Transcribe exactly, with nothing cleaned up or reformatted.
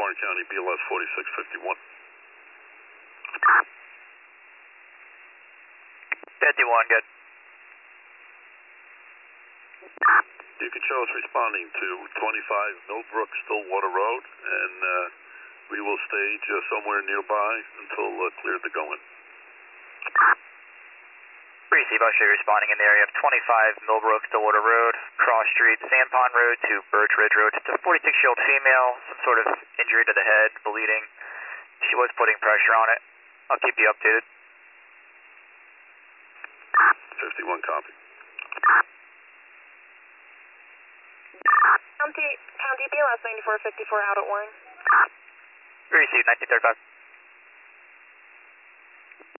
Warren County, B L S forty-six fifty-one. fifty-one, good. You can show us responding to twenty-five Millbrook Stillwater Road, and uh, we will stage uh, somewhere nearby until uh, cleared to go in. Receive, I'll show you responding in the area of twenty-five Millbrook Stillwater Road, Cross Street, Sand Pond Road to Birch Ridge Road. It's a forty-six-year-old female, some sort of injury to the head, bleeding. She was putting pressure on it. I'll keep you updated. fifty-one, copy. County, County B L S ninety-four fifty-four out at Warren. Receive, nineteen thirty-five.